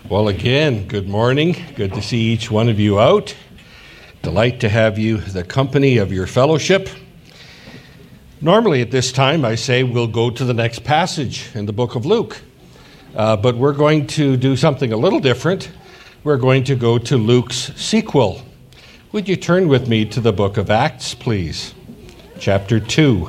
Well, again, good morning. Good to see each one of you out. Delight to have you the company of your fellowship. Normally at this time, I say we'll go to the next passage in the book of Luke. But we're going to do something a little different. We're going to go to Luke's sequel. Would you turn with me to the book of Acts, please? Chapter 2.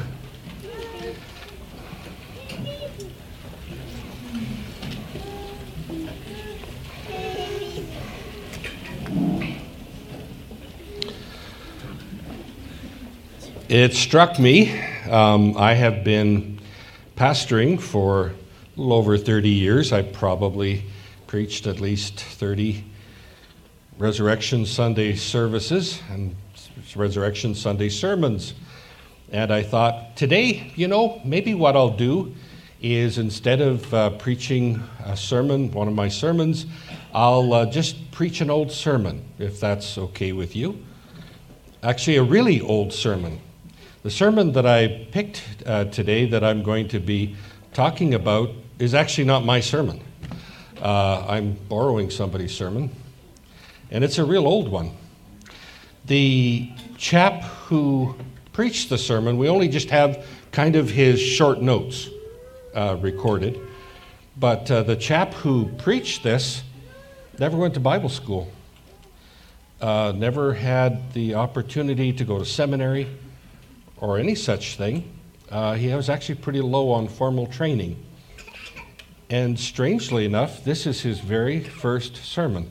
It struck me, I have been pastoring for a little over 30 years. I probably preached at least 30 Resurrection Sunday services and Resurrection Sunday sermons. And I thought, today, maybe what I'll do is instead of preaching a sermon, one of my sermons, I'll just preach an old sermon, if that's okay with you. Actually, a really old sermon. The sermon that I picked today that I'm going to be talking about is actually not my sermon. I'm borrowing somebody's sermon, and it's a real old one. The chap who preached the sermon, we only just have kind of his short notes recorded, but the chap who preached this never went to Bible school, never had the opportunity to go to seminary, or any such thing. He was actually pretty low on formal training. And strangely enough, this is his very first sermon.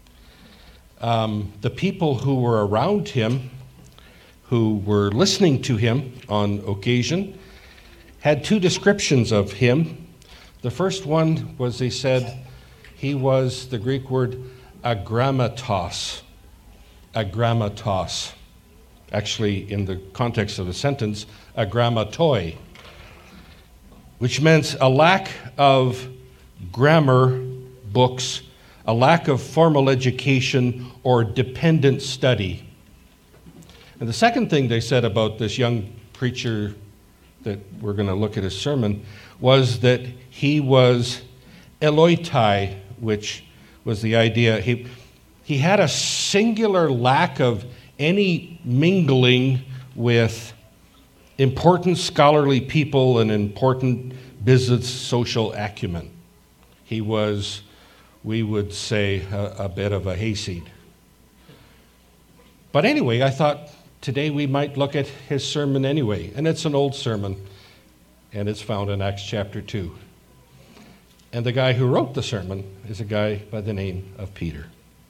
The people who were around him, who were listening to him on occasion, had two descriptions of him. The first one was, they said, he was the Greek word agrammatos. Agrammatos. Actually, in the context of the sentence, agrammatoi, which meant a lack of grammar books, a lack of formal education or dependent study. And the second thing they said about this young preacher that we're going to look at his sermon was that he was eloitai, which was the idea. He had a singular lack of any mingling with important scholarly people and important business social acumen. He was, we would say, a bit of a hayseed. But anyway, I thought today we might look at his sermon anyway, and it's an old sermon, and it's found in Acts chapter 2. And the guy who wrote the sermon is a guy by the name of Peter.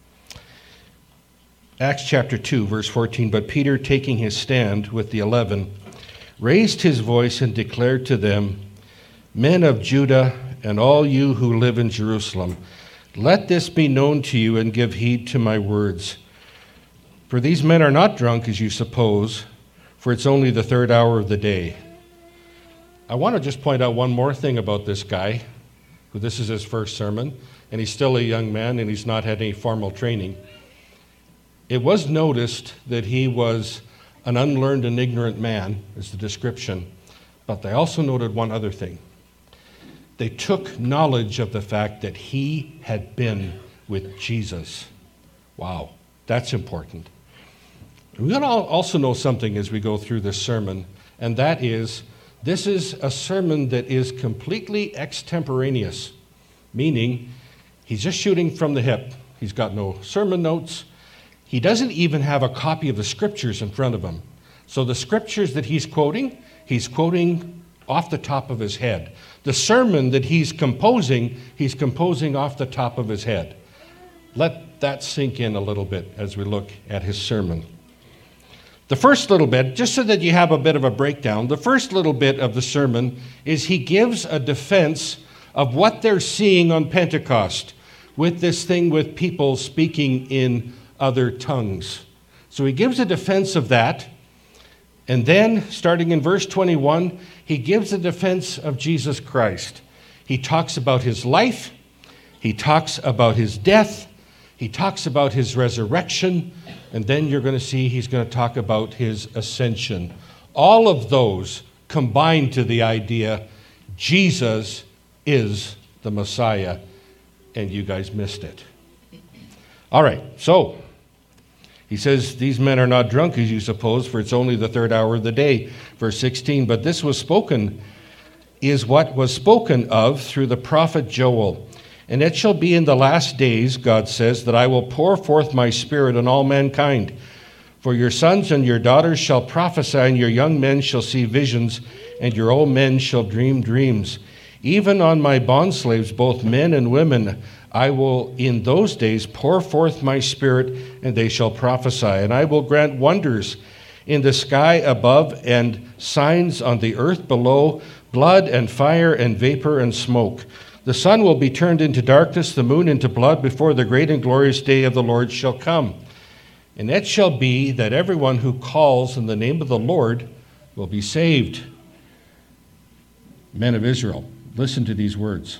Acts chapter 2, verse 14, but Peter, taking his stand with the 11, raised his voice and declared to them, men of Judah and all you who live in Jerusalem, let this be known to you and give heed to my words. For these men are not drunk as you suppose, for it's only the third hour of the day. I want to just point out one more thing about this guy, who this is his first sermon, and he's still a young man and he's not had any formal training. It was noticed that he was an unlearned and ignorant man, is the description, but they also noted one other thing. They took knowledge of the fact that he had been with Jesus. Wow, that's important. We're going to also know something as we go through this sermon, and that is, this is a sermon that is completely extemporaneous, meaning he's just shooting from the hip. He's got no sermon notes. He doesn't even have a copy of the scriptures in front of him. So the scriptures that he's quoting off the top of his head. The sermon that he's composing off the top of his head. Let that sink in a little bit as we look at his sermon. The first little bit, just so that you have a bit of a breakdown, the first little bit of the sermon is he gives a defense of what they're seeing on Pentecost with this thing with people speaking in other tongues. So he gives a defense of that, and then, starting in verse 21, he gives a defense of Jesus Christ. He talks about his life, he talks about his death, he talks about his resurrection, and then you're going to see he's going to talk about his ascension. All of those combine to the idea Jesus is the Messiah, and you guys missed it. All right, so he says, these men are not drunk, as you suppose, for it's only the third hour of the day. Verse 16, but this is what was spoken of through the prophet Joel. And it shall be in the last days, God says, that I will pour forth my Spirit on all mankind. For your sons and your daughters shall prophesy, and your young men shall see visions, and your old men shall dream dreams. Even on my bondslaves, both men and women, I will in those days pour forth my Spirit, and they shall prophesy. And I will grant wonders in the sky above and signs on the earth below, blood and fire and vapor and smoke. The sun will be turned into darkness, the moon into blood, before the great and glorious day of the Lord shall come. And it shall be that everyone who calls in the name of the Lord will be saved. Men of Israel, listen to these words.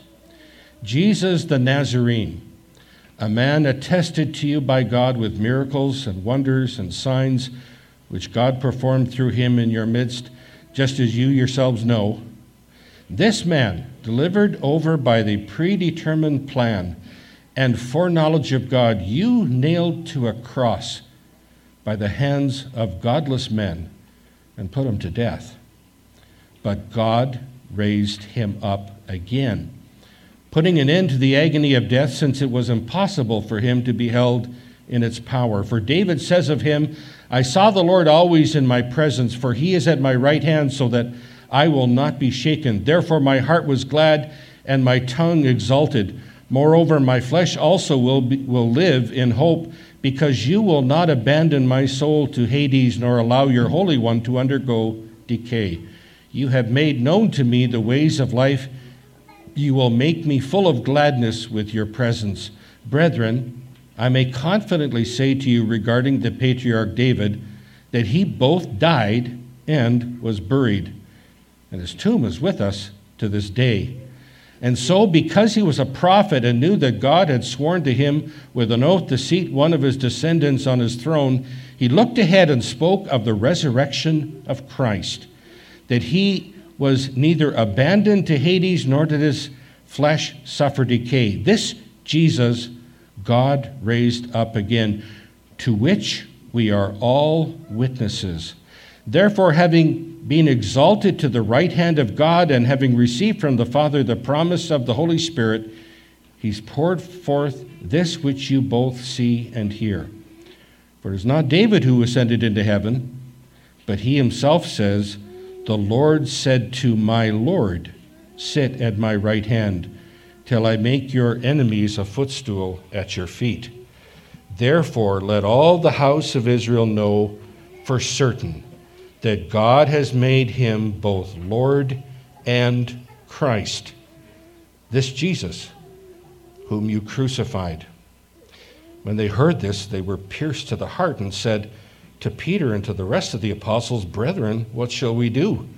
Jesus the Nazarene, a man attested to you by God with miracles and wonders and signs, which God performed through him in your midst, just as you yourselves know. This man, delivered over by the predetermined plan and foreknowledge of God, you nailed to a cross by the hands of godless men and put him to death. But God raised him up again, putting an end to the agony of death, since it was impossible for him to be held in its power. For David says of him, I saw the Lord always in my presence, for he is at my right hand, so that I will not be shaken. Therefore my heart was glad, and my tongue exulted. Moreover, my flesh also will live in hope, because you will not abandon my soul to Hades, nor allow your Holy One to undergo decay. You have made known to me the ways of life. You will make me full of gladness with your presence. Brethren, I may confidently say to you regarding the patriarch David, that he both died and was buried, and his tomb is with us to this day. And so, because he was a prophet and knew that God had sworn to him with an oath to seat one of his descendants on his throne, he looked ahead and spoke of the resurrection of Christ, that he was neither abandoned to Hades, nor did his flesh suffer decay. This Jesus God raised up again, to which we are all witnesses. Therefore, having been exalted to the right hand of God, and having received from the Father the promise of the Holy Spirit, he's poured forth this which you both see and hear. For it is not David who ascended into heaven, but he himself says, the Lord said to my Lord, sit at my right hand, till I make your enemies a footstool at your feet. Therefore, let all the house of Israel know for certain that God has made him both Lord and Christ, this Jesus, whom you crucified. When they heard this, they were pierced to the heart and said to Peter and to the rest of the apostles, brethren, what shall we do?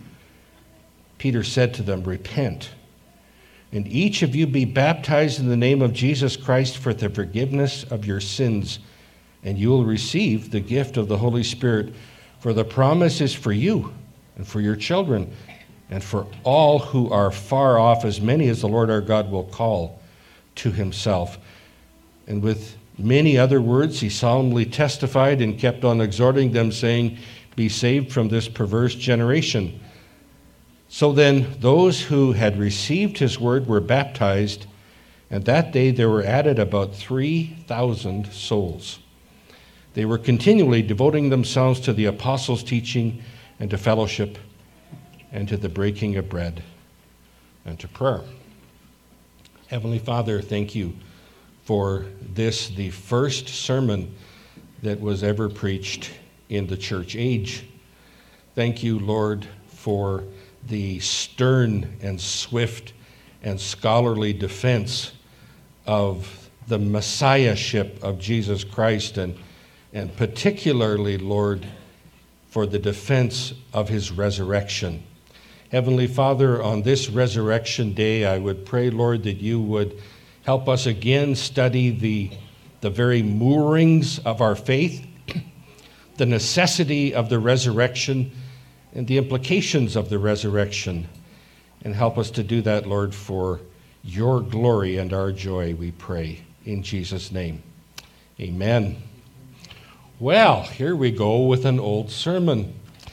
Peter said to them, repent, and each of you be baptized in the name of Jesus Christ for the forgiveness of your sins, and you will receive the gift of the Holy Spirit. For the promise is for you and for your children and for all who are far off, as many as the Lord our God will call to himself. And with many other words, he solemnly testified and kept on exhorting them, saying, be saved from this perverse generation. So then those who had received his word were baptized, and that day there were added about 3,000 souls. They were continually devoting themselves to the apostles' teaching and to fellowship and to the breaking of bread and to prayer. Heavenly Father, thank you for this, the first sermon that was ever preached in the church age. Thank you, Lord, for the stern and swift and scholarly defense of the messiahship of Jesus Christ, and particularly, Lord, for the defense of his resurrection. Heavenly Father, on this resurrection day, I would pray, Lord, that you would help us again study the very moorings of our faith, the necessity of the resurrection, and the implications of the resurrection, and help us to do that, Lord, for your glory and our joy, we pray. In Jesus' name, amen. Well, here we go with an old sermon.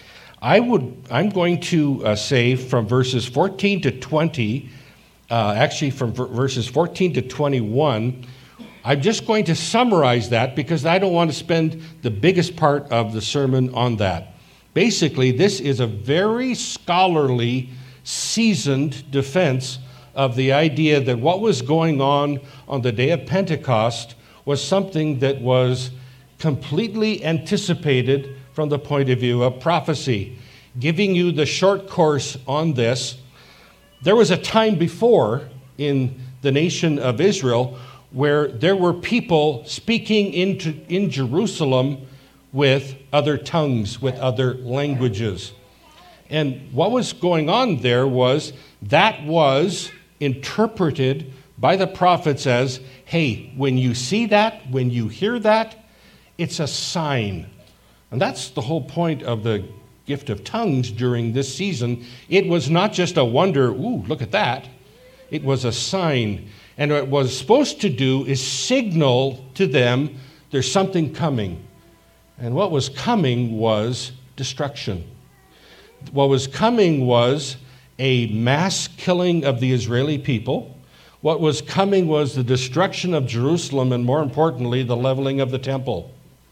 I'm going to say from verses 14 to 20, actually from verses 14 to 21, I'm just going to summarize that because I don't want to spend the biggest part of the sermon on that. Basically, this is a very scholarly, seasoned defense of the idea that what was going on the day of Pentecost was something that was completely anticipated from the point of view of prophecy. Giving you the short course on this, there was a time before in the nation of Israel where there were people speaking in Jerusalem with other tongues, with other languages. And what was going on there was that was interpreted by the prophets as, hey, when you see that, when you hear that, it's a sign. And that's the whole point of the gift of tongues during this season. It was not just a wonder, ooh, look at that. It was a sign. And what it was supposed to do is signal to them there's something coming. And what was coming was destruction. What was coming was a mass killing of the Israeli people. What was coming was the destruction of Jerusalem and, more importantly, the leveling of the temple.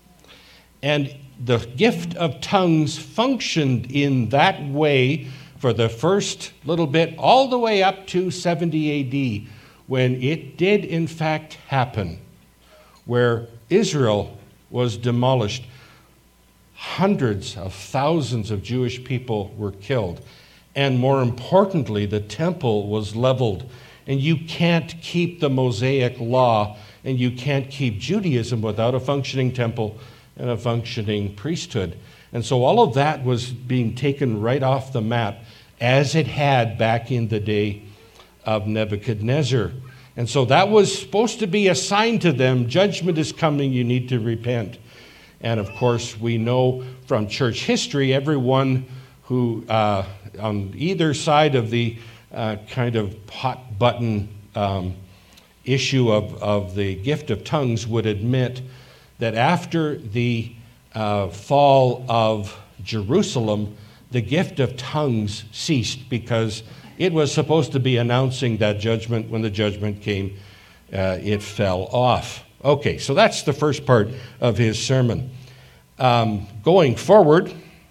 And the gift of tongues functioned in that way for the first little bit, all the way up to 70 AD, when it did in fact happen, where Israel was demolished. Hundreds of thousands of Jewish people were killed. And more importantly, the temple was leveled. And you can't keep the Mosaic law, and you can't keep Judaism without a functioning temple and a functioning priesthood. And so all of that was being taken right off the map, as it had back in the day of Nebuchadnezzar. And so that was supposed to be a sign to them, judgment is coming, you need to repent. And of course, we know from church history, everyone who, on either side of the kind of hot button issue of the gift of tongues would admit that after the fall of Jerusalem, the gift of tongues ceased because it was supposed to be announcing that judgment. When the judgment came, it fell off. Okay, so that's the first part of his sermon. Going forward,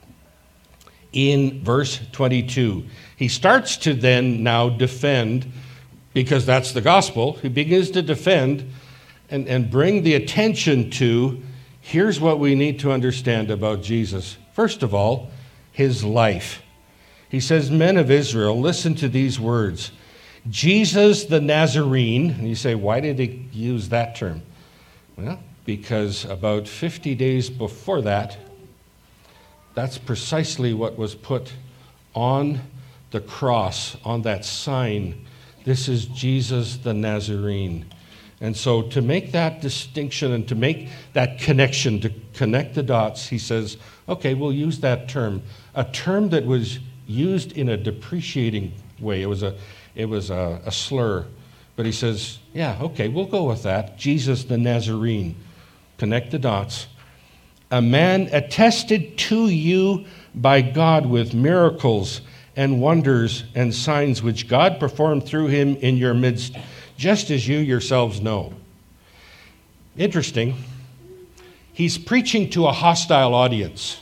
in verse 22, he starts to then now defend, because that's the gospel, he begins to defend and bring the attention to, here's what we need to understand about Jesus. First of all, his life. He says, men of Israel, listen to these words. Jesus the Nazarene, and you say, why did he use that term? Well, because about 50 days before that, that's precisely what was put on the cross, on that sign. This is Jesus the Nazarene. And so to make that distinction and to make that connection, to connect the dots, he says, okay, we'll use that term, a term that was used in a depreciating way. It was a slur. But he says, yeah, okay, we'll go with that. Jesus the Nazarene. Connect the dots. A man attested to you by God with miracles and wonders and signs which God performed through him in your midst, just as you yourselves know. Interesting. He's preaching to a hostile audience.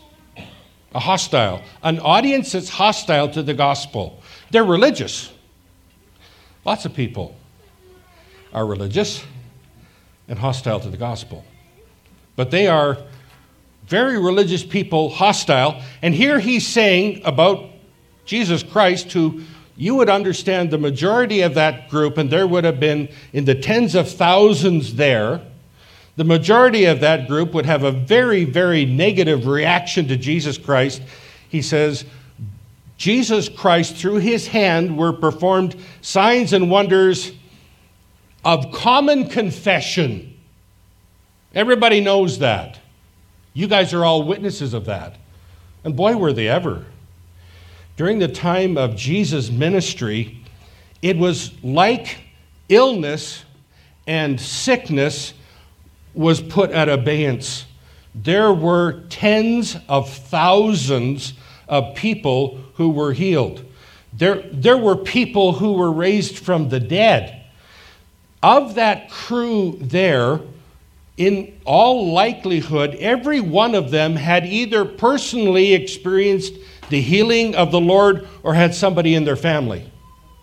An audience that's hostile to the gospel. They're religious. Lots of people are religious and hostile to the gospel. But they are very religious people, hostile. And here he's saying about Jesus Christ, who you would understand the majority of that group, and there would have been in the tens of thousands there, the majority of that group would have a very, very negative reaction to Jesus Christ. He says, Jesus Christ, through his hand, were performed signs and wonders of common confession. Everybody knows that. You guys are all witnesses of that. And boy, were they ever. During the time of Jesus' ministry, it was like illness and sickness was put at abeyance. There were tens of thousands of people who were healed. There were people who were raised from the dead. Of that crew there, in all likelihood, every one of them had either personally experienced the healing of the Lord or had somebody in their family.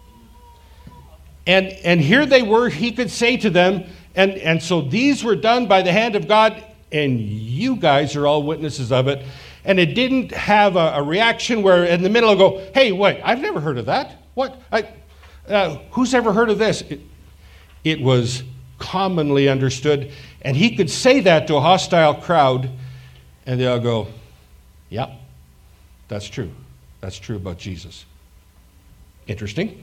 And here they were, he could say to them, and so these were done by the hand of God, and you guys are all witnesses of it. And it didn't have a reaction where in the middle of go, hey, wait, I've never heard of that. What? Who's ever heard of this? It was commonly understood. And he could say that to a hostile crowd, and they'll go, yeah, that's true. That's true about Jesus. Interesting.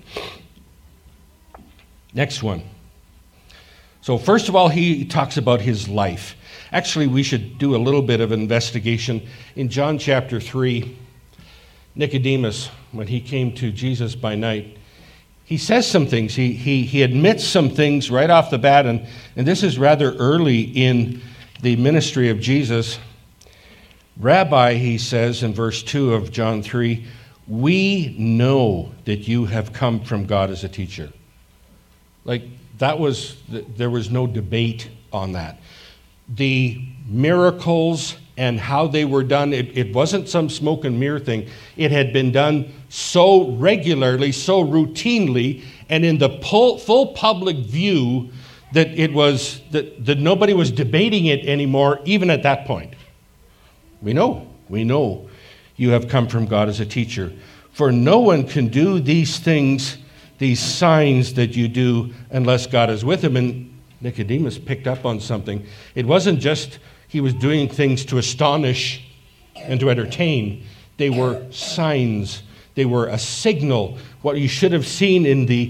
Next one. So first of all, he talks about his life. Actually, we should do a little bit of investigation. In John chapter 3, Nicodemus, when he came to Jesus by night, he says some things. He admits some things right off the bat, and this is rather early in the ministry of Jesus. Rabbi, he says in verse 2 of John 3, we know that you have come from God as a teacher. There was no debate on that. The miracles and how they were done, it wasn't some smoke and mirror thing. It had been done so regularly, so routinely, and in the full public view that it was that nobody was debating it anymore, even at that point. We know you have come from God as a teacher. For no one can do these things, these signs that you do, unless God is with him. And Nicodemus picked up on something. It wasn't just he was doing things to astonish and to entertain. They were signs. They were a signal. What you should have seen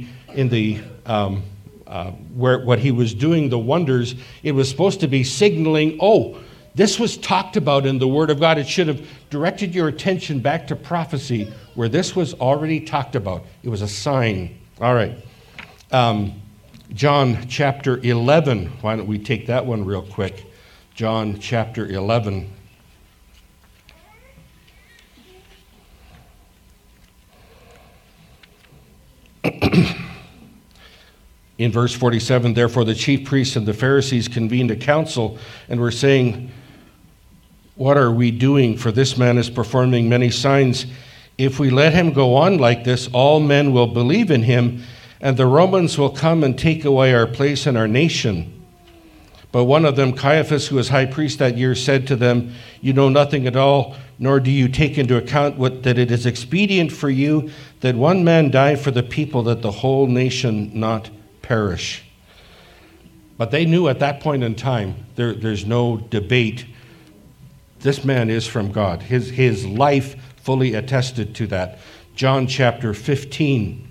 what he was doing, the wonders, it was supposed to be signaling, this was talked about in the Word of God. It should have directed your attention back to prophecy where this was already talked about. It was a sign. All right. John chapter 11. Why don't we take that one real quick? John chapter 11. In verse 47, therefore the chief priests and the Pharisees convened a council and were saying, what are we doing? For this man is performing many signs. If we let him go on like this, all men will believe in him, and the Romans will come and take away our place in our nation. But one of them, Caiaphas, who was high priest that year, said to them, you know nothing at all, nor do you take into account that it is expedient for you that one man die for the people, that the whole nation not perish. But they knew at that point in time, there's no debate. This man is from God. His life fully attested to that. John chapter 15.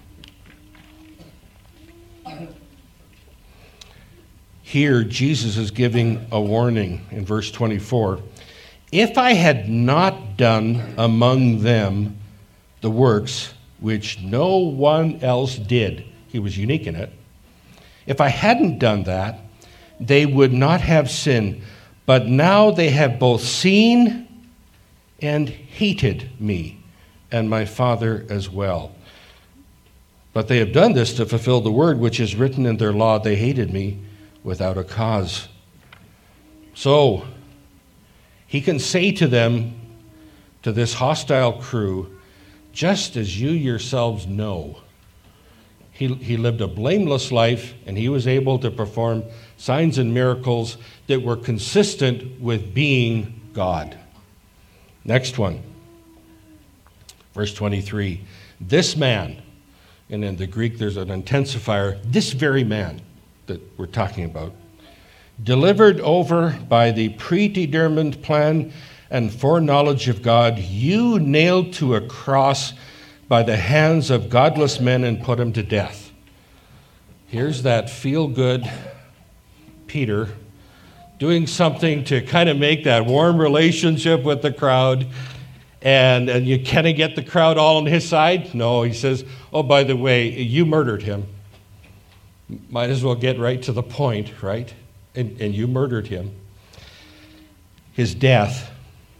Here, Jesus is giving a warning in verse 24. If I had not done among them the works which no one else did, he was unique in it. If I hadn't done that, they would not have sinned. But now they have both seen and hated me and my Father as well. But they have done this to fulfill the word which is written in their law, they hated me without a cause. So he can say to them, to this hostile crew, just as you yourselves know. He lived a blameless life, and he was able to perform signs and miracles that were consistent with being God. Next one. Verse 23. This man, and in the Greek there's an intensifier, this very man that we're talking about, delivered over by the predetermined plan and foreknowledge of God, you nailed to a cross by the hands of godless men and put him to death. Here's that feel-good Peter doing something to kind of make that warm relationship with the crowd, and you kind of get the crowd all on his side. No, he says, oh, by the way, you murdered him. Might as well get right to the point, right? And you murdered him. His death.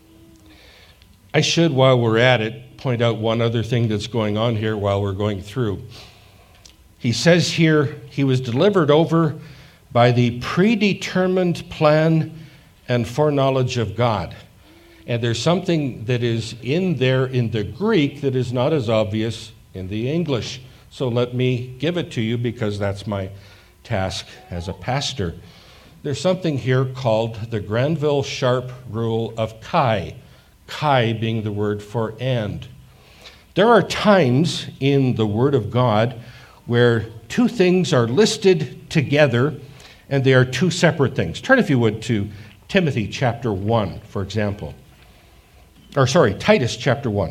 I should, while we're at it, point out one other thing that's going on here while we're going through. He says here, he was delivered over by the predetermined plan and foreknowledge of God. And there's something that is in there in the Greek that is not as obvious in the English. So let me give it to you because that's my task as a pastor. There's something here called the Granville-Sharp rule of chi. Chi being the word for and. There are times in the Word of God where two things are listed together and they are two separate things. Turn, if you would, to Timothy chapter 1, for example. Titus chapter 1.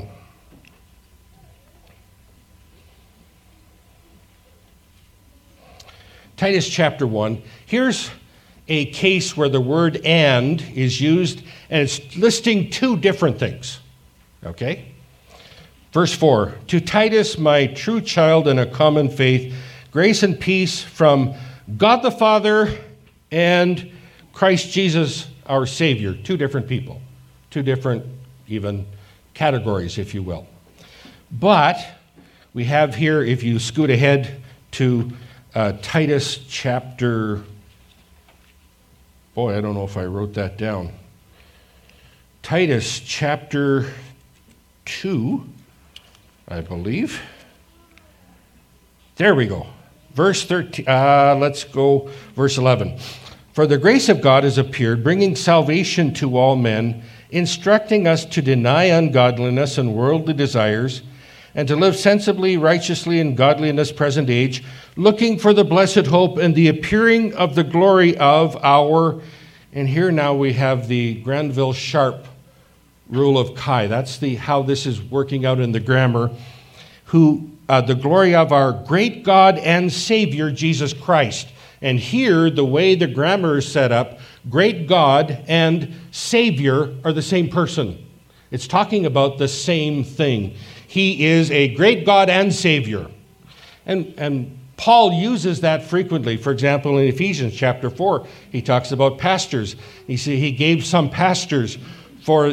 Titus chapter 1. Here's a case where the word and is used, and it's listing two different things. Okay? Verse 4, to Titus, my true child in a common faith, grace and peace from God the Father and Christ Jesus, our Savior. Two different people. Two different, even, categories, if you will. But we have here, if you scoot ahead to Titus chapter... Boy, I don't know if I wrote that down. Titus chapter 2, I believe. There we go. Verse 13. Let's go verse 11. For the grace of God has appeared, bringing salvation to all men, instructing us to deny ungodliness and worldly desires, and to live sensibly, righteously, in godliness present age, looking for the blessed hope and the appearing of the glory of our, and here now we have the Granville-Sharp rule of chi. That's how this is working out in the grammar. The glory of our great God and Savior, Jesus Christ. And here, the way the grammar is set up, great God and Savior are the same person. It's talking about the same thing. He is a great God and Savior. And Paul uses that frequently. For example, in Ephesians chapter 4, he talks about pastors. He gave some pastors for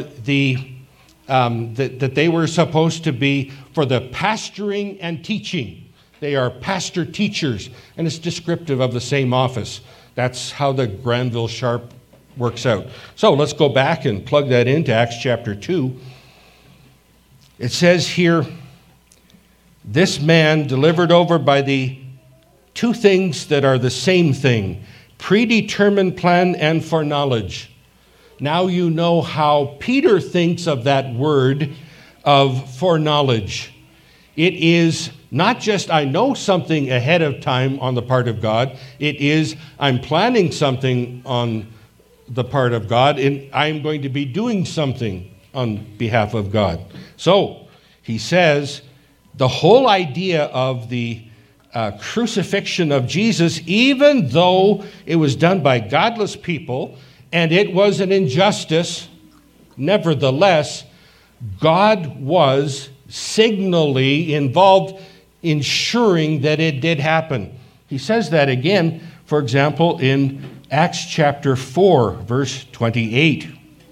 that they were supposed to be for the pastoring and teaching. They are pastor teachers, and it's descriptive of the same office. That's how the Granville-Sharp works out. So let's go back and plug that into Acts chapter 2. It says here, this man delivered over by the two things that are the same thing, predetermined plan and foreknowledge. Now you know how Peter thinks of that word of foreknowledge. It is not just I know something ahead of time on the part of God. It is I'm planning something on the part of God, and I'm going to be doing something on behalf of God. So he says the whole idea of the crucifixion of Jesus, even though it was done by godless people and it was an injustice, nevertheless, God was signally involved, ensuring that it did happen. He says that again, for example, in Acts chapter 4, verse 28.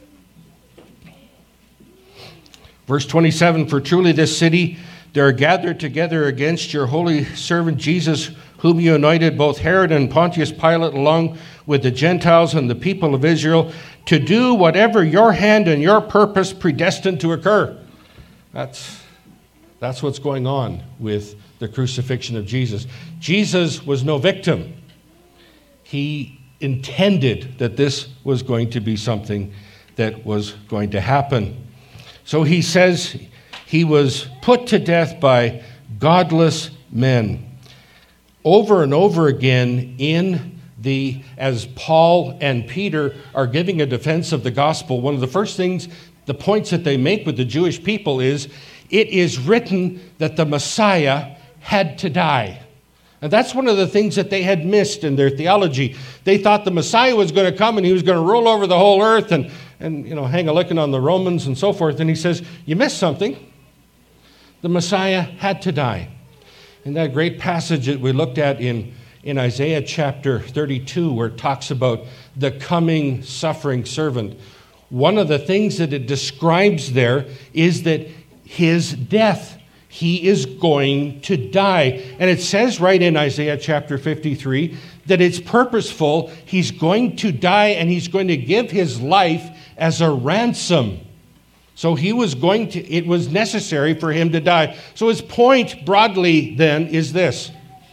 Verse 27, for truly this city there are gathered together against your holy servant Jesus, whom you anointed, both Herod and Pontius Pilate, along with the Gentiles and the people of Israel, to do whatever your hand and your purpose predestined to occur. That's what's going on with the crucifixion of Jesus. Jesus was no victim. He intended that this was going to be something that was going to happen. So he says he was put to death by godless men. Over and over again as Paul and Peter are giving a defense of the gospel, one of the first things, the points that they make with the Jewish people is, it is written that the Messiah had to die. And that's one of the things that they had missed in their theology. They thought the Messiah was going to come and he was going to rule over the whole earth and hang a licking on the Romans and so forth. And he says, you missed something. The Messiah had to die. In that great passage that we looked at in in Isaiah chapter 32, where it talks about the coming suffering servant, one of the things that it describes there is that his death, he is going to die. And it says right in Isaiah chapter 53 that it's purposeful. He's going to die and he's going to give his life as a ransom. So it was necessary for him to die. So his point broadly then is this.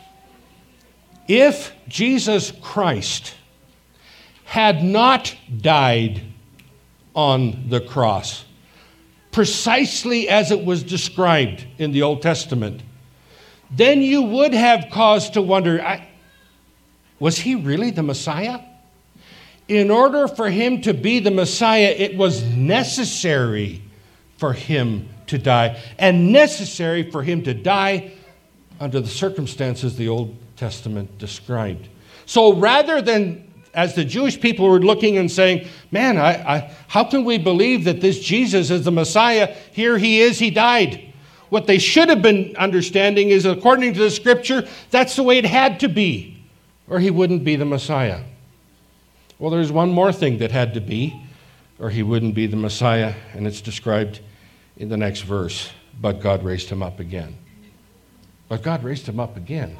If Jesus Christ had not died on the cross, precisely as it was described in the Old Testament, then you would have cause to wonder, was he really the Messiah? In order for him to be the Messiah, it was necessary for him to die, and necessary for him to die under the circumstances the Old Testament described. So rather than, as the Jewish people were looking and saying, man, how can we believe that this Jesus is the Messiah? Here he is, he died. What they should have been understanding is, according to the Scripture, that's the way it had to be, or he wouldn't be the Messiah. Well, there's one more thing that had to be, or he wouldn't be the Messiah, and it's described in the next verse. But God raised him up again. But God raised him up again.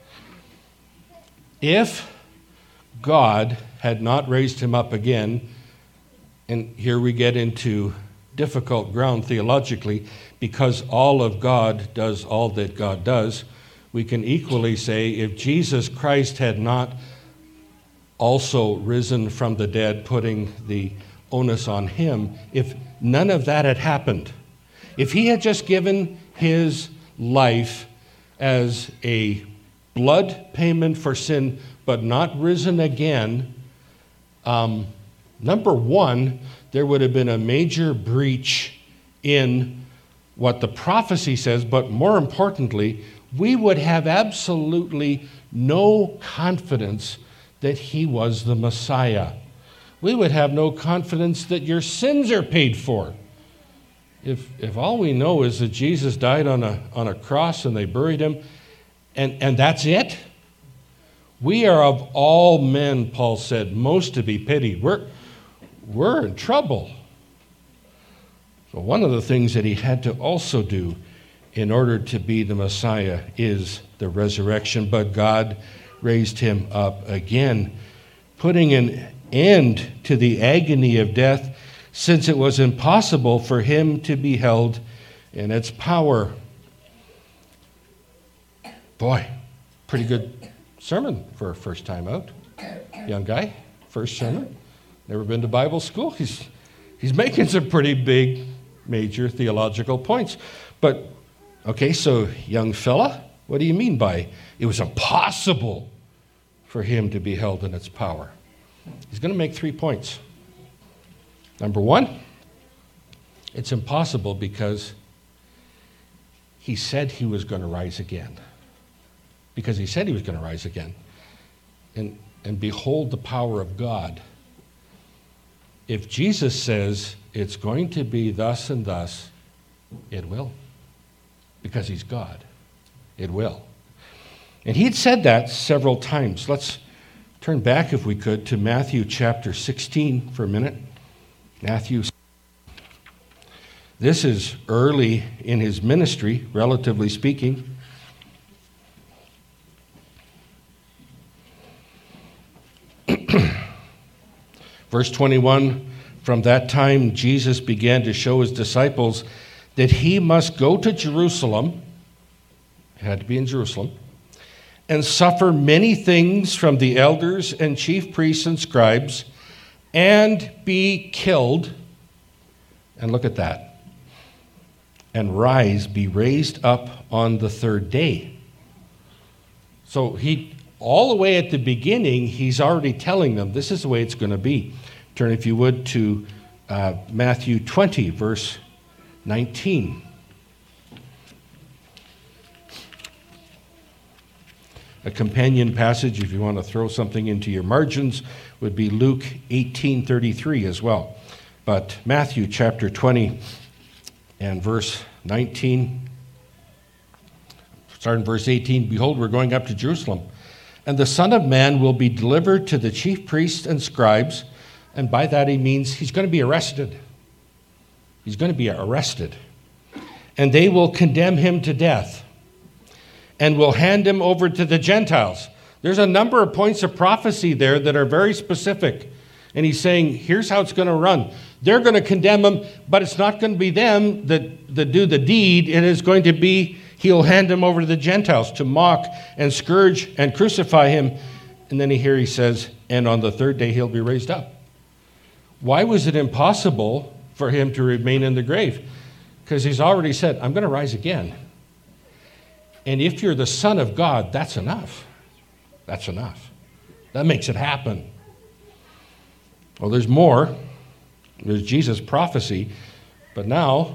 If God had not raised him up again, and here we get into difficult ground theologically, because all of God does all that God does, we can equally say if Jesus Christ had not also risen from the dead, putting the onus on him, if none of that had happened, if he had just given his life as a blood payment for sin, but not risen again, number one, there would have been a major breach in what the prophecy says, but more importantly, we would have absolutely no confidence that he was the Messiah. We would have no confidence that your sins are paid for. If all we know is that Jesus died on a cross and they buried him, and that's it, we are of all men, Paul said, most to be pitied. We're in trouble. So one of the things that he had to also do in order to be the Messiah is the resurrection, but God raised him up again, putting an end to the agony of death, since it was impossible for him to be held in its power. Boy, pretty good sermon for a first time out. Young guy, first sermon, never been to Bible school. He's making some pretty big, major theological points. But, okay, so young fella, what do you mean by it was impossible for him to be held in its power? He's going to make 3 points. Number one, it's impossible because he said he was going to rise again. Because he said he was going to rise again. And behold the power of God. If Jesus says it's going to be thus and thus, it will. Because he's God. It will. And he had said that several times. Let's turn back, if we could, to Matthew chapter 16 for a minute. Matthew. This is early in his ministry, relatively speaking. Verse 21, from that time Jesus began to show his disciples that he must go to Jerusalem, it had to be in Jerusalem, and suffer many things from the elders and chief priests and scribes, and be killed, and look at that, and be raised up on the third day. So all the way at the beginning, he's already telling them this is the way it's going to be. Turn, if you would, to Matthew 20, verse 19. A companion passage, if you want to throw something into your margins, would be Luke 18:33 as well. But Matthew chapter 20 and verse 19. Starting verse 18, behold, we're going up to Jerusalem, And the Son of Man will be delivered to the chief priests and scribes. And by that he means he's going to be arrested. He's going to be arrested. And they will condemn him to death and will hand him over to the Gentiles. There's a number of points of prophecy there that are very specific. And he's saying, here's how it's going to run. They're going to condemn him, but it's not going to be them that do the deed. It is going to be, he'll hand him over to the Gentiles to mock and scourge and crucify him. And then here he says, and on the third day he'll be raised up. Why was it impossible for him to remain in the grave? Because he's already said, I'm going to rise again. And if you're the Son of God, that's enough. That's enough. That makes it happen. Well, there's more. There's Jesus' prophecy. But now,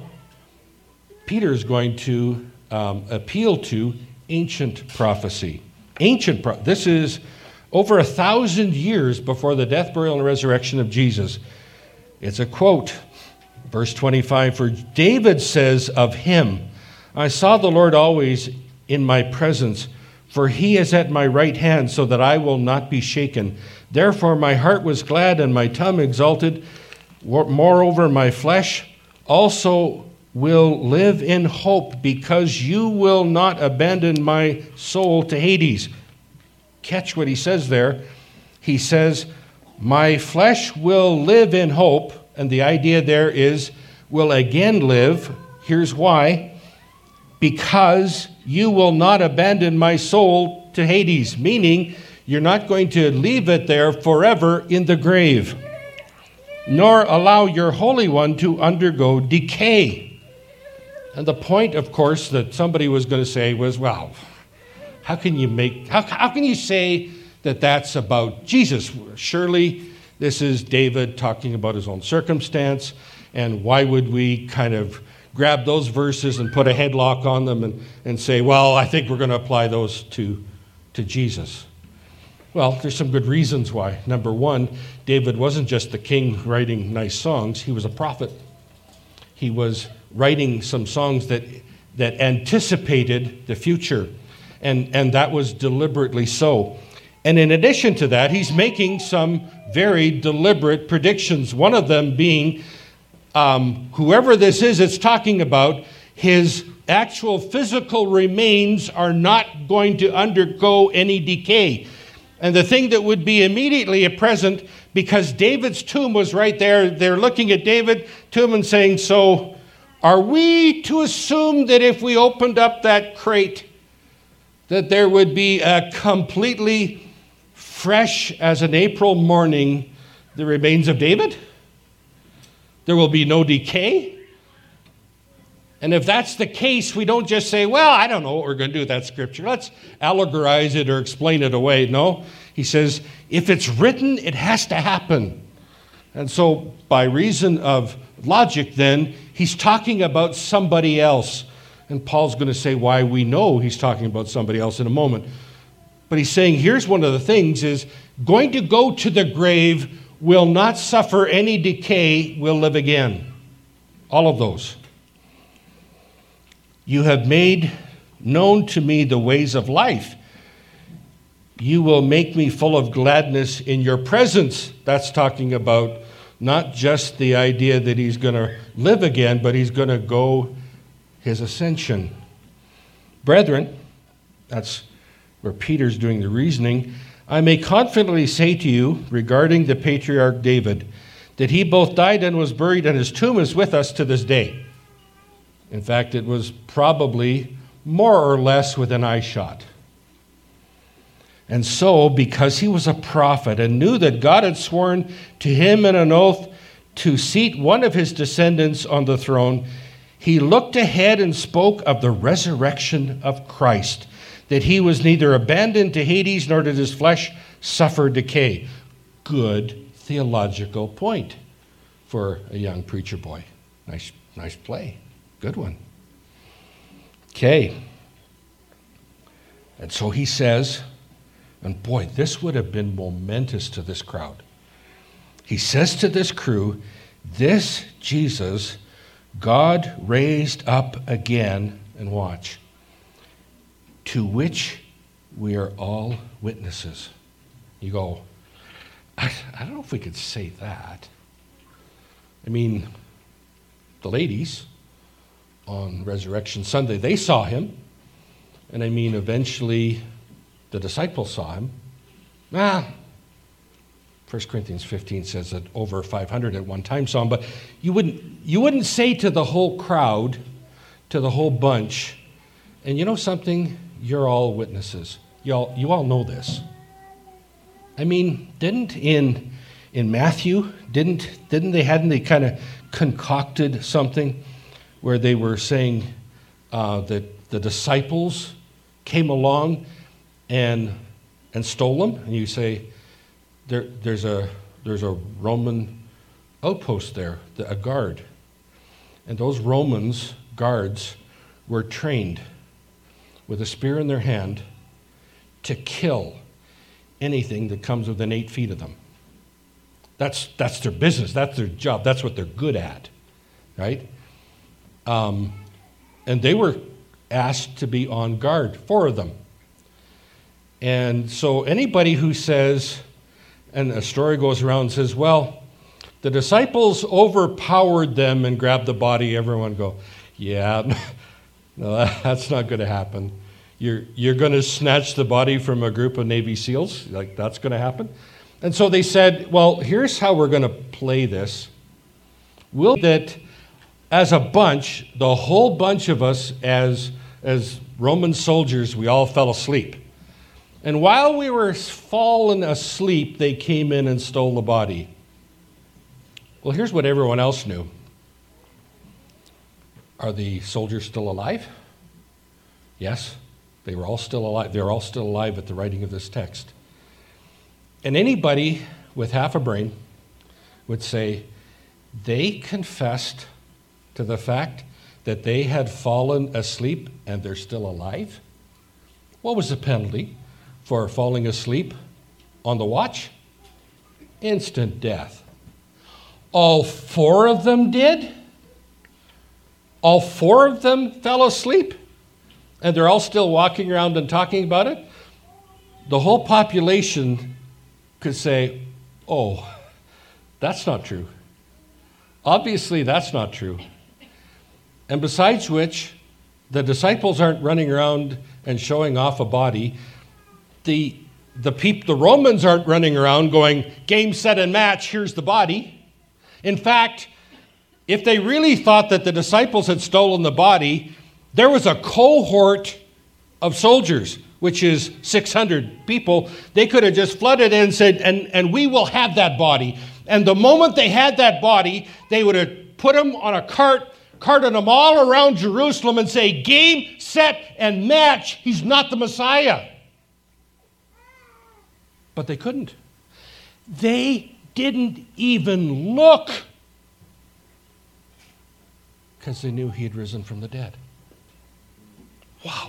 Peter is going to appeal to ancient prophecy. This is over 1,000 years before the death, burial, and resurrection of Jesus. It's a quote. Verse 25, for David says of him, I saw the Lord always in my presence, for he is at my right hand, so that I will not be shaken. Therefore my heart was glad and my tongue exulted. Moreover, my flesh also will live in hope, because you will not abandon my soul to Hades. Catch what he says there. He says, my flesh will live in hope, and the idea there is will again live. Here's why. Because you will not abandon my soul to Hades, meaning you're not going to leave it there forever in the grave, nor allow your Holy One to undergo decay. And the point, of course, that somebody was going to say was, well, how can you say that that's about Jesus? Surely this is David talking about his own circumstance, and why would we kind of grab those verses and put a headlock on them and say, well, I think we're going to apply those to Jesus? Well, there's some good reasons why. Number one, David wasn't just the king writing nice songs. He was a prophet. He was writing some songs that anticipated the future, and that was deliberately so. And in addition to that, he's making some very deliberate predictions, one of them being whoever this is it's talking about, his actual physical remains are not going to undergo any decay. And the thing that would be immediately present, because David's tomb was right there, they're looking at David's tomb and saying, so are we to assume that if we opened up that crate, that there would be a completely fresh as an April morning, the remains of David? There will be no decay? And if that's the case, we don't just say, well, I don't know what we're going to do with that scripture. Let's allegorize it or explain it away. No, he says, if it's written, it has to happen. And so by reason of logic then, he's talking about somebody else. And Paul's going to say why we know he's talking about somebody else in a moment. But he's saying, here's one of the things is, going to go to the grave, will not suffer any decay, will live again. All of those. You have made known to me the ways of life. You will make me full of gladness in your presence. That's talking about not just the idea that he's going to live again, but he's going to go his ascension. Brethren, that's where Peter's doing the reasoning. I may confidently say to you regarding the patriarch David, that he both died and was buried, and his tomb is with us to this day. In fact, it was probably more or less within eyeshot. And so, because he was a prophet and knew that God had sworn to him in an oath to seat one of his descendants on the throne, he looked ahead and spoke of the resurrection of Christ, that he was neither abandoned to Hades nor did his flesh suffer decay. Good theological point for a young preacher boy. Nice play. Good one. Okay. And so he says, and boy, this would have been momentous to this crowd. He says to this crew, this Jesus God raised up again, and watch, to which We are all witnesses. You go, I don't know if we could say that. I mean, the ladies on Resurrection Sunday, they saw him. And I mean, eventually the disciples saw him. 1 Corinthians 15 says that over 500 at one time saw him. But you wouldn't say to the whole crowd, to the whole bunch, and you know something? You're all witnesses. You all know this. I mean, didn't in Matthew, hadn't they kind of concocted something where they were saying that the disciples came along and stole them? And you say, there's a Roman outpost there, a guard. And those Romans guards were trained with a spear in their hand to kill anything that comes within 8 feet of them. That's their business. That's their job. That's what they're good at, right? And they were asked to be on guard, 4 of them. And so anybody who says, and a story goes around and says, well, the disciples overpowered them and grabbed the body, everyone go, yeah, no, that's not going to happen. You're going to snatch the body from a group of Navy SEALs? Like, that's going to happen? And so they said, well, here's how we're going to play this. We'll that as a bunch, the whole bunch of us as Roman soldiers, we all fell asleep. And while we were falling asleep, they came in and stole the body. Well, here's what everyone else knew. Are the soldiers still alive? Yes, they were all still alive. They're all still alive at the writing of this text. And anybody with half a brain would say they confessed to the fact that they had fallen asleep and they're still alive. What was the penalty for falling asleep on the watch? Instant death. All 4 of them did? All 4 of them fell asleep? And they're all still walking around and talking about it? The whole population could say, oh, that's not true. Obviously, that's not true. And besides which, the disciples aren't running around and showing off a body. The Romans aren't running around going, game, set, and match, here's the body. In fact, if they really thought that the disciples had stolen the body, there was a cohort of soldiers, which is 600 people. They could have just flooded in and said, and we will have that body. And the moment they had that body, they would have put him on a carted them all around Jerusalem and say, game, set, and match, he's not the Messiah. But they couldn't. They didn't even look because they knew he had risen from the dead. Wow.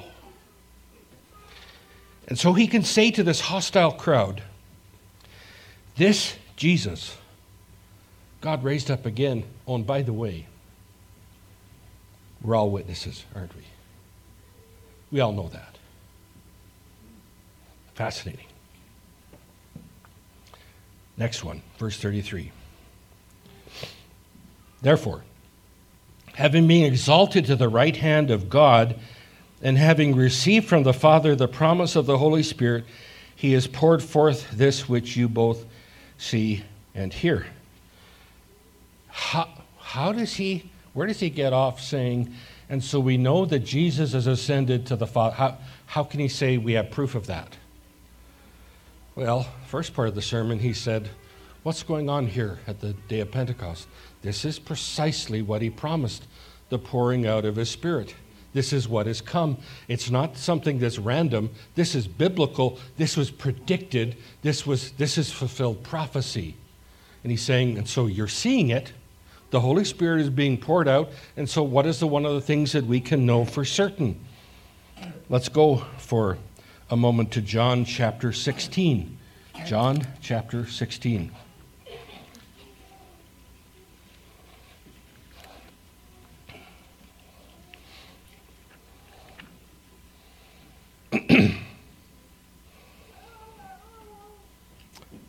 And so he can say to this hostile crowd, this Jesus, God raised up again. Oh, and by the way, we're all witnesses, aren't we? We all know that. Fascinating. Next one, verse 33. Therefore, having been exalted to the right hand of God, and having received from the Father the promise of the Holy Spirit, he has poured forth this which you both see and hear. Where does he get off saying, and so we know that Jesus has ascended to the Father? How can he say we have proof of that? Well, first part of the sermon, he said, what's going on here at the day of Pentecost? This is precisely what he promised, the pouring out of his Spirit. This is what has come. It's not something that's random. This is biblical. This was predicted. This is fulfilled prophecy. And he's saying, and so you're seeing it. The Holy Spirit is being poured out. And so what is one of the things that we can know for certain? Let's go for a moment to John chapter 16. John chapter 16.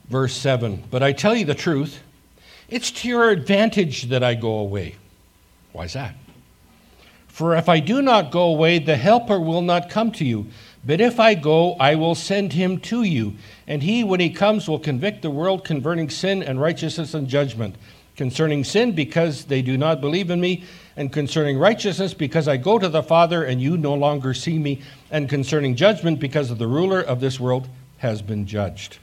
Verse 7, but I tell you the truth, it's to your advantage that I go away. Why is that? For if I do not go away, the Helper will not come to you. But if I go, I will send him to you. And he, when he comes, will convict the world concerning sin and righteousness and judgment. Concerning sin, because they do not believe in me. And concerning righteousness, because I go to the Father and you no longer see me. And concerning judgment, because of the ruler of this world has been judged.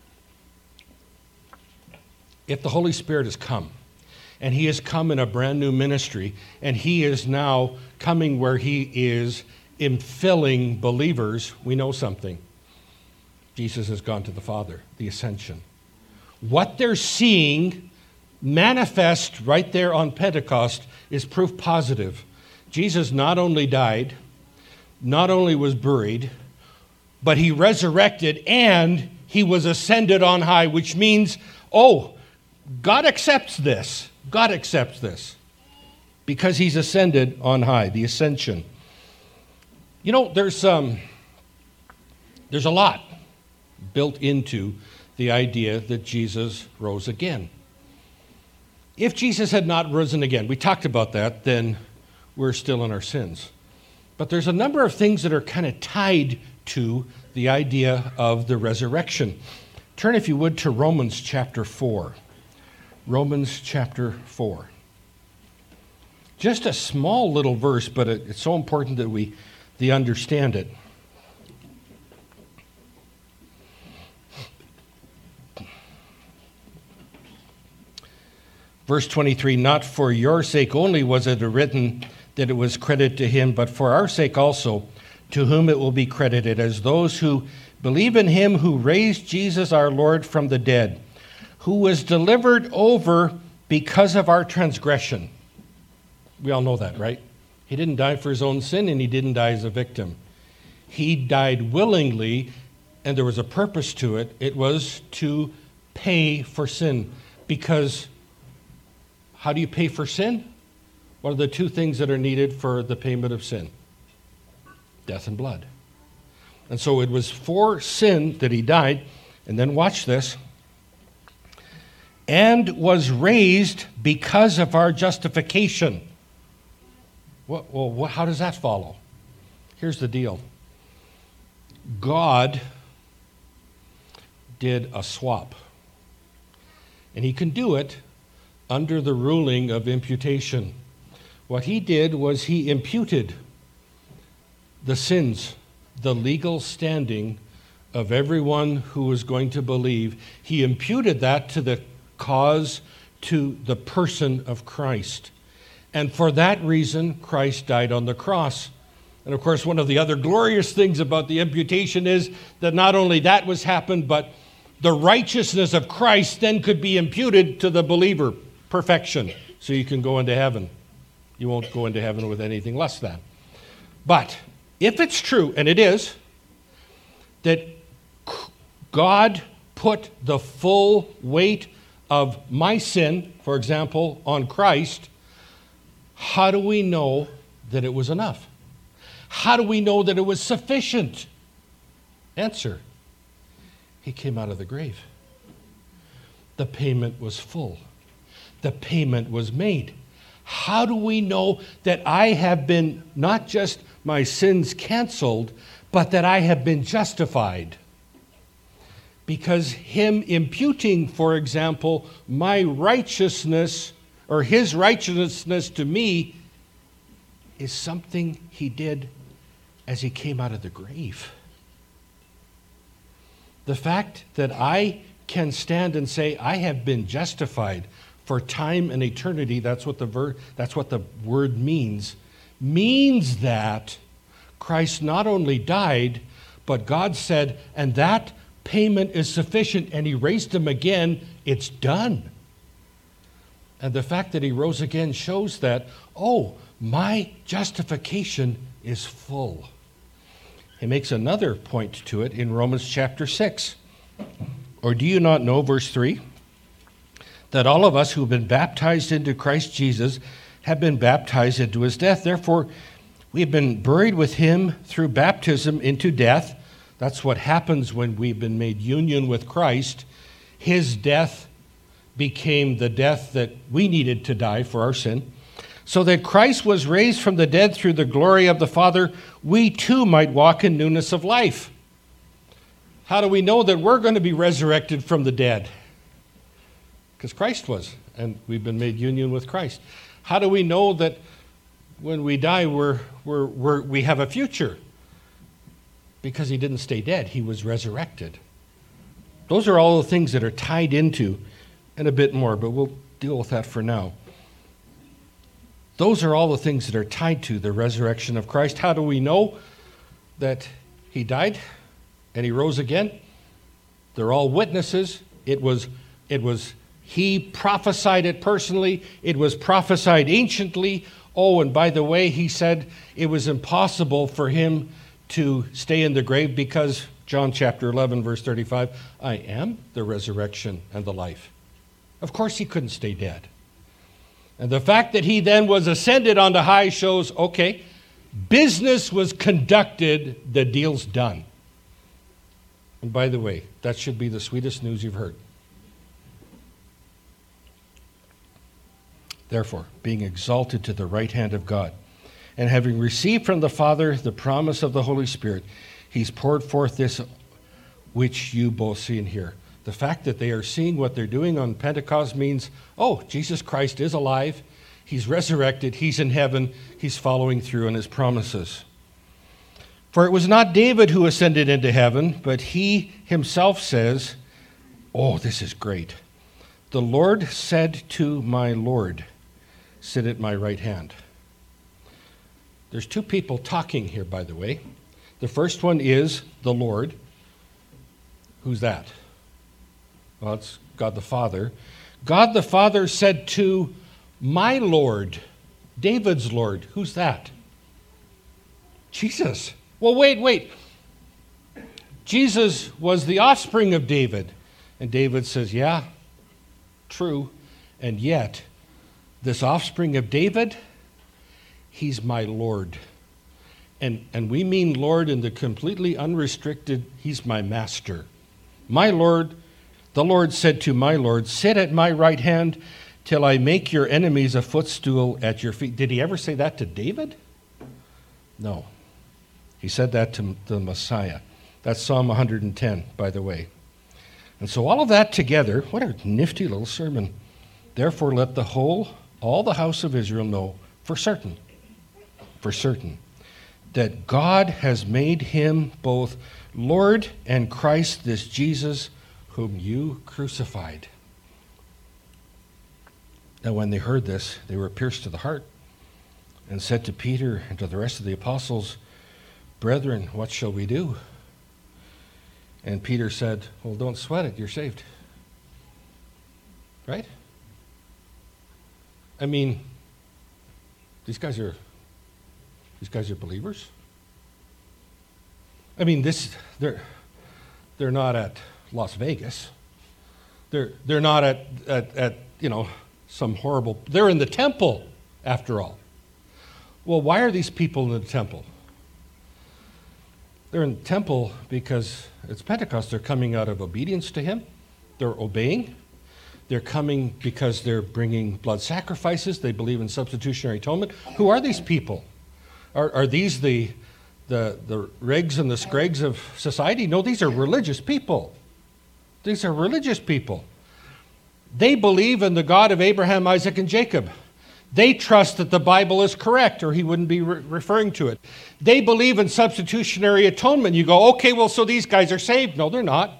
If the Holy Spirit has come, and he has come in a brand new ministry, and he is now coming where he is infilling believers, we know something. Jesus has gone to the Father, the ascension. What they're seeing manifest right there on Pentecost is proof positive. Jesus not only died, not only was buried, but he resurrected and he was ascended on high, which means, God accepts this. God accepts this because he's ascended on high, the ascension. You know, there's a lot built into the idea that Jesus rose again. If Jesus had not risen again, we talked about that, then we're still in our sins. But there's a number of things that are kind of tied to the idea of the resurrection. Turn, if you would, to Romans chapter 4. Romans chapter 4. Just a small little verse, but it's so important that we understand it. Verse 23, not for your sake only was it written that it was credited to him, but for our sake also, to whom it will be credited, as those who believe in him who raised Jesus our Lord from the dead, who was delivered over because of our transgression. We all know that, right? He didn't die for his own sin, and he didn't die as a victim. He died willingly, and there was a purpose to it. It was to pay for sin. Because how do you pay for sin? What are the two things that are needed for the payment of sin? Death and blood. And so it was for sin that he died. And then watch this. And was raised because of our justification. Well, how does that follow? Here's the deal. God did a swap. And he can do it under the ruling of imputation. What he did was he imputed the sins, the legal standing of everyone who was going to believe. He imputed that to the cause, to the person of Christ. And for that reason, Christ died on the cross. And of course, one of the other glorious things about the imputation is that not only that was happened, but the righteousness of Christ then could be imputed to the believer, perfection, so you can go into heaven. You won't go into heaven with anything less than. But if it's true, and it is, that God put the full weight of my sin, for example, on Christ, how do we know that it was enough? How do we know that it was sufficient? Answer: he came out of the grave. The payment was full. The payment was made. How do we know that I have been, not just my sins canceled, but that I have been justified? Because him imputing, for example, my righteousness or his righteousness to me is something he did as he came out of the grave. The fact that I can stand and say I have been justified for time and eternity, that's what the word means that Christ not only died, but God said, and that payment is sufficient, and he raised him again, it's done. And the fact that he rose again shows that, my justification is full. He makes another point to it in Romans chapter 6. Or do you not know, verse 3, that all of us who have been baptized into Christ Jesus have been baptized into his death? Therefore, we have been buried with him through baptism into death. That's what happens when we've been made union with Christ. his death became the death that we needed to die for our sin, so that Christ was raised from the dead through the glory of the Father, we too might walk in newness of life. How do we know that we're going to be resurrected from the dead? Because Christ was, and we've been made union with Christ. How do we know that when we die, we have a future? Because he didn't stay dead, he was resurrected. Those are all the things that are tied into, and a bit more, but we'll deal with that for now. Those are all the things that are tied to the resurrection of Christ. How do we know that he died and he rose again? They're all witnesses. It was he prophesied it personally. It was prophesied anciently. Oh, and by the way, he said it was impossible for him to stay in the grave because, John chapter 11, verse 35, I am the resurrection and the life. Of course he couldn't stay dead. And the fact that he then was ascended onto high shows, okay, business was conducted, the deal's done. And by the way, that should be the sweetest news you've heard. Therefore, being exalted to the right hand of God, and having received from the Father the promise of the Holy Spirit, he's poured forth this which you both see and hear. The fact that they are seeing what they're doing on Pentecost means, oh, Jesus Christ is alive, he's resurrected, he's in heaven, he's following through on his promises. For it was not David who ascended into heaven, but he himself says, oh, this is great. The Lord said to my Lord, sit at my right hand. There's two people talking here, by the way. The first one is the Lord. Who's that? Well, it's God the Father. God the Father said to my Lord, David's Lord. Who's that? Jesus. Well, wait. Jesus was the offspring of David. And David says, yeah, true. And yet, this offspring of David, he's my Lord. And we mean Lord in the completely unrestricted, he's my master. My Lord, the Lord said to my Lord, sit at my right hand till I make your enemies a footstool at your feet. Did he ever say that to David? No. He said that to the Messiah. That's Psalm 110, by the way. And so all of that together, what a nifty little sermon. Therefore let all the house of Israel know for certain, that God has made him both Lord and Christ, this Jesus whom you crucified. Now when they heard this, they were pierced to the heart and said to Peter and to the rest of the apostles, brethren, what shall we do? And Peter said, well, don't sweat it, you're saved. Right? I mean, these guys are believers. I mean, they're not at Las Vegas. They're not at some horrible. They're in the temple, after all. Well, why are these people in the temple? They're in the temple because it's Pentecost. They're coming out of obedience to him. They're obeying. They're coming because they're bringing blood sacrifices. They believe in substitutionary atonement. Who are these people? Are these the regs and the scregs of society? No, these are religious people. These are religious people. They believe in the God of Abraham, Isaac, and Jacob. They trust that the Bible is correct, or he wouldn't be referring to it. They believe in substitutionary atonement. You go, okay, well, so these guys are saved. No, they're not.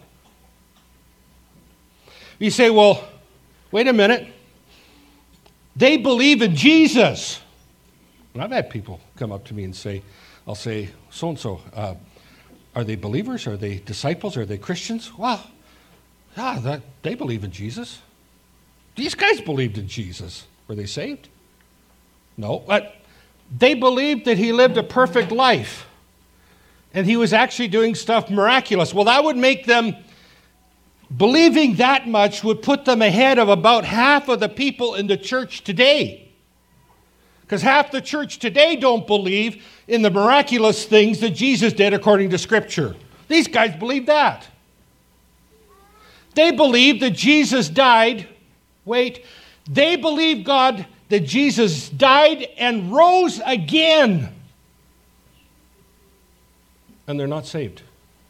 You say, well, wait a minute. They believe in Jesus. And I've had people come up to me and say, I'll say, so-and-so, are they believers? Are they disciples? Are they Christians? Well, yeah, they believe in Jesus. These guys believed in Jesus. Were they saved? No, but they believed that he lived a perfect life and he was actually doing stuff miraculous. Well, that would make them, believing that much would put them ahead of about half of the people in the church today. Because half the church today don't believe in the miraculous things that Jesus did according to Scripture. These guys believe that. They believe that Jesus died. Wait, they believe God that Jesus died and rose again. And they're not saved.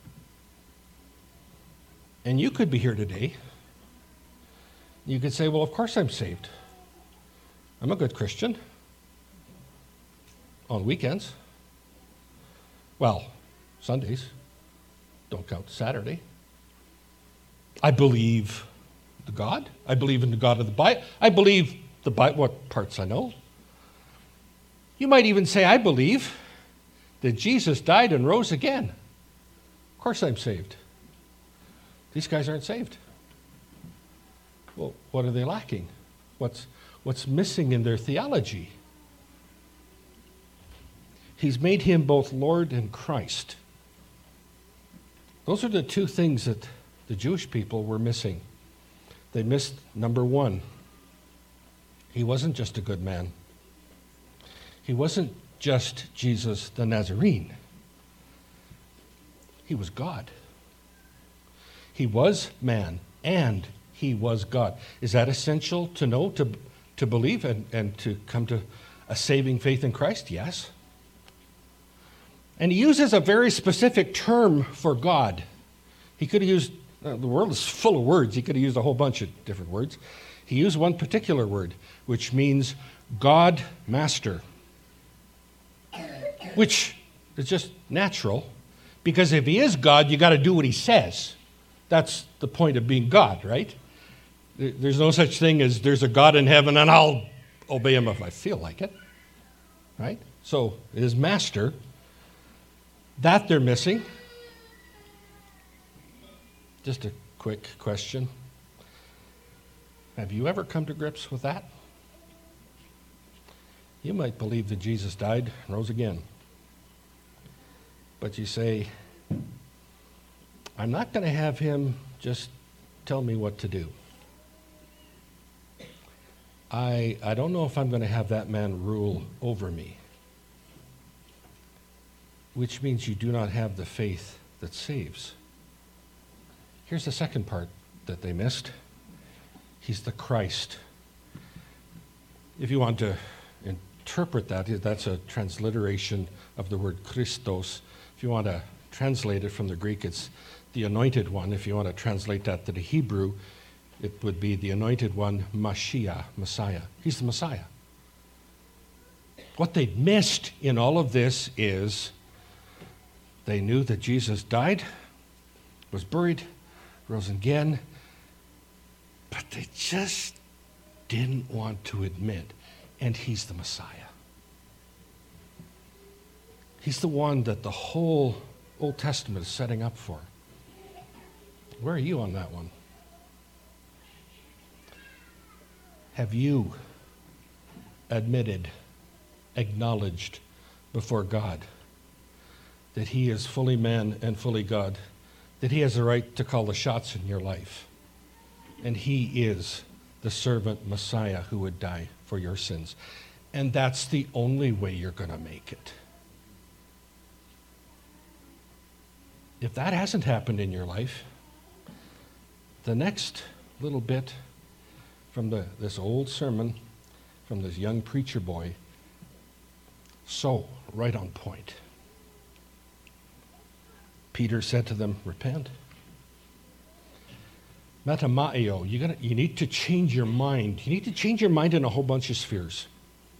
And you could be here today. You could say, well, of course I'm saved. I'm a good Christian. On weekends. Well, Sundays. Don't count Saturday. I believe the God. I believe in the God of the Bible. I believe the Bible, what parts I know. You might even say, I believe that Jesus died and rose again. Of course I'm saved. These guys aren't saved. Well, what are they lacking? What's missing in their theology? He's made him both Lord and Christ. Those are the two things that the Jewish people were missing. They missed number one. He wasn't just a good man. He wasn't just Jesus the Nazarene. He was God. He was man and he was God. Is that essential to know, to believe, and to come to a saving faith in Christ? Yes. And he uses a very specific term for God. He could have used, the world is full of words. He could have used a whole bunch of different words. He used one particular word, which means God Master, which is just natural, because if he is God, you got to do what he says. That's the point of being God, right? There's no such thing as there's a God in heaven and I'll obey him if I feel like it, right? So it is Master. That they're missing. Just a quick question. Have you ever come to grips with that? You might believe that Jesus died and rose again. But you say, I'm not going to have him just tell me what to do. I don't know if I'm going to have that man rule over me. Which means you do not have the faith that saves. Here's the second part that they missed. He's the Christ. If you want to interpret that, that's a transliteration of the word Christos. If you want to translate it from the Greek, it's the anointed one. If you want to translate that to the Hebrew, it would be the anointed one, Mashiach, Messiah. He's the Messiah. What they missed in all of this is they knew that Jesus died, was buried, rose again, but they just didn't want to admit, and he's the Messiah. He's the one that the whole Old Testament is setting up for. Where are you on that one? Have you admitted, acknowledged before God that he is fully man and fully God, that he has the right to call the shots in your life, and he is the servant Messiah who would die for your sins? And that's the only way you're going to make it. If that hasn't happened in your life, the next little bit from this old sermon from this young preacher boy, so right on point. Peter said to them, repent. Metamaio, you need to change your mind. You need to change your mind in a whole bunch of spheres.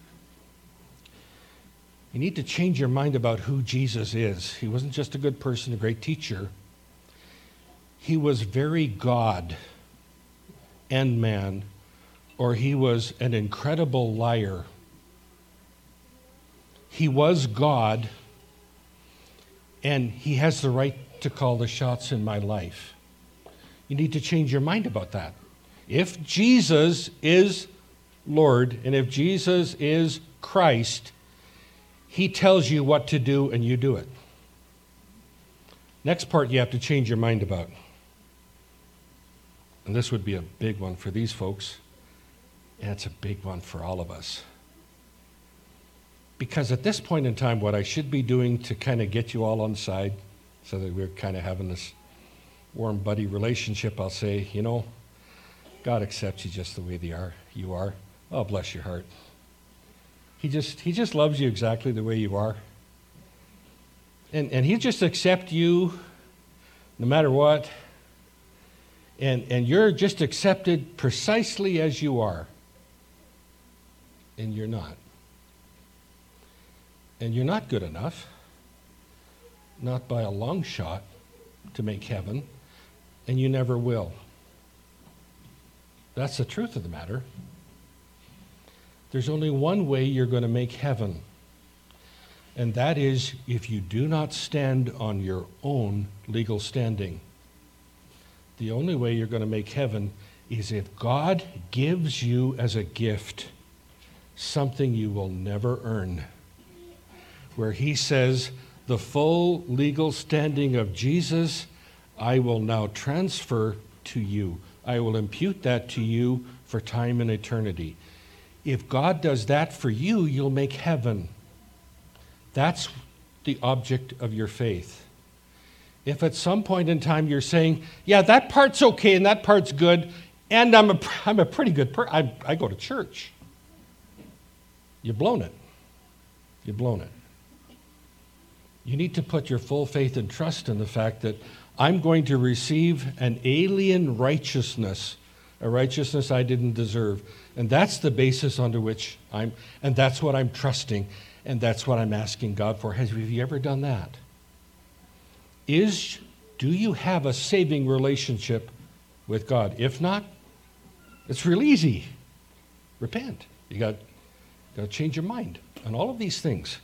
You need to change your mind about who Jesus is. He wasn't just a good person, a great teacher. He was very God and man, or he was an incredible liar. He was God, and he has the right to call the shots in my life. You need to change your mind about that. If Jesus is Lord, and if Jesus is Christ, he tells you what to do, and you do it. Next part you have to change your mind about. And this would be a big one for these folks, and it's a big one for all of us. Because at this point in time, what I should be doing to kind of get you all on side, so that we're kind of having this warm buddy relationship, I'll say, God accepts you just the way you are. Oh, bless your heart. He just loves you exactly the way you are. And he'll just accept you no matter what. And you're just accepted precisely as you are. And you're not. And you're not good enough, not by a long shot, to make heaven, and you never will. That's the truth of the matter. There's only one way you're going to make heaven, and that is if you do not stand on your own legal standing. The only way you're going to make heaven is if God gives you as a gift something you will never earn, where he says, the full legal standing of Jesus, I will now transfer to you. I will impute that to you for time and eternity. If God does that for you, you'll make heaven. That's the object of your faith. If at some point in time you're saying, yeah, that part's okay and that part's good, and I'm a pretty good person, I go to church, you've blown it. You've blown it. You need to put your full faith and trust in the fact that I'm going to receive an alien righteousness, a righteousness I didn't deserve. And that's the basis under which and that's what I'm trusting, and that's what I'm asking God for. Have you ever done that? Do you have a saving relationship with God? If not, it's real easy. Repent. You got to change your mind on all of these things.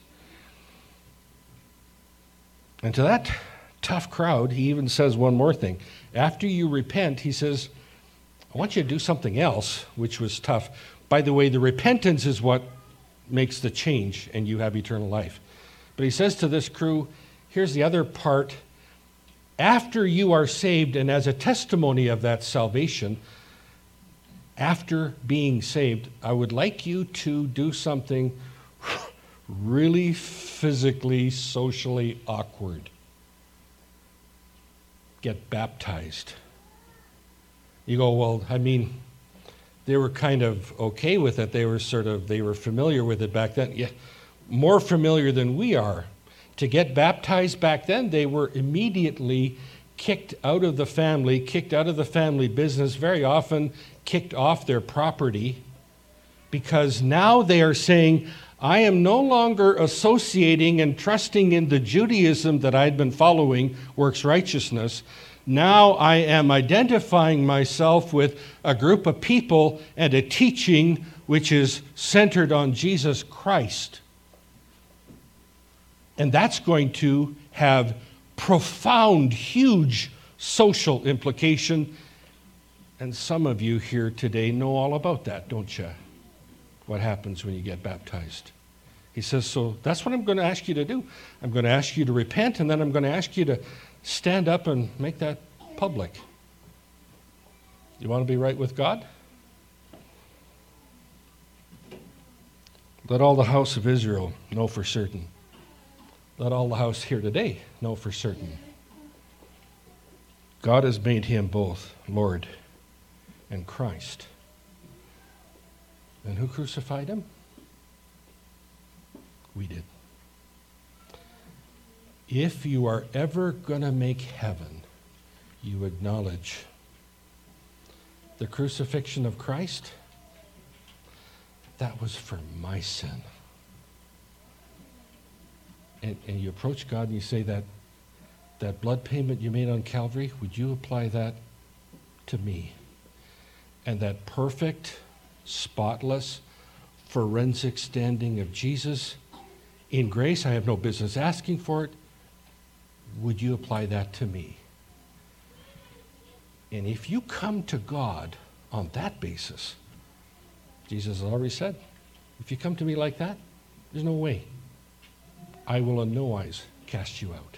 And to that tough crowd, he even says one more thing. After you repent, he says, I want you to do something else, which was tough. By the way, the repentance is what makes the change, and you have eternal life. But he says to this crew, here's the other part. After you are saved, and as a testimony of that salvation, after being saved, I would like you to do something really physically, socially awkward. Get baptized. You go, well, they were kind of okay with it. They were familiar with it back then. Yeah, more familiar than we are. To get baptized back then, they were immediately kicked out of the family business, very often kicked off their property, because now they are saying, I am no longer associating and trusting in the Judaism that I'd been following, works righteousness. Now I am identifying myself with a group of people and a teaching which is centered on Jesus Christ. And that's going to have profound, huge social implication. And some of you here today know all about that, don't you? What happens when you get baptized. He says, so that's what I'm going to ask you to do. I'm going to ask you to repent, and then I'm going to ask you to stand up and make that public. You want to be right with God? Let all the house of Israel know for certain. Let all the house here today know for certain. God has made him both Lord and Christ. And who crucified him? We did. If you are ever going to make heaven, you acknowledge the crucifixion of Christ. That was for my sin. And you approach God and you say that blood payment you made on Calvary, would you apply that to me? And that perfect, spotless, forensic standing of Jesus in grace, I have no business asking for it. Would you apply that to me? And if you come to God on that basis, Jesus has already said, if you come to me like that, there's no way. I will in no wise cast you out.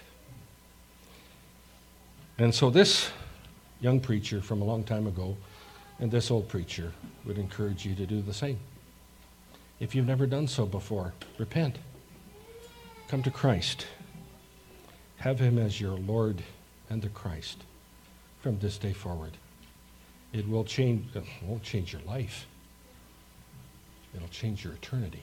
And so this young preacher from a long time ago and this old preacher would encourage you to do the same. If you've never done so before, repent. Come to Christ. Have him as your Lord and the Christ. from this day forward. It won't change your life. It'll change your eternity.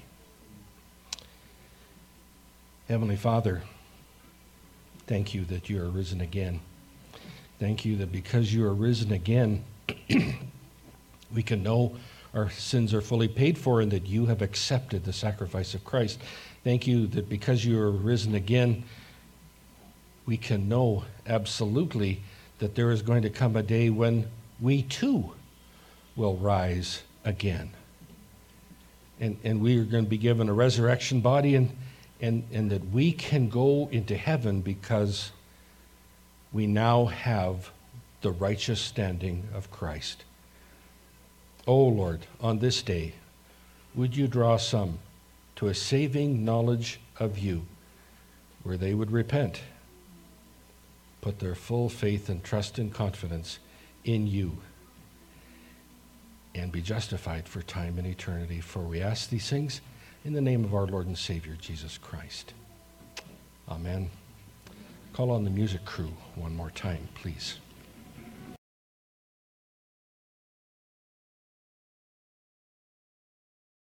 Heavenly Father, thank you that you are risen again. Thank you that because you are risen again, we can know our sins are fully paid for and that you have accepted the sacrifice of Christ. Thank you that because you are risen again, we can know absolutely that there is going to come a day when we too will rise again. And we are going to be given a resurrection body and that we can go into heaven because we now have the righteous standing of Christ. Oh Lord, on this day, would you draw some to a saving knowledge of you, where they would repent, put their full faith and trust and confidence in you, and be justified for time and eternity. For we ask these things in the name of our Lord and Savior, Jesus Christ. Amen. Call on the music crew one more time, please.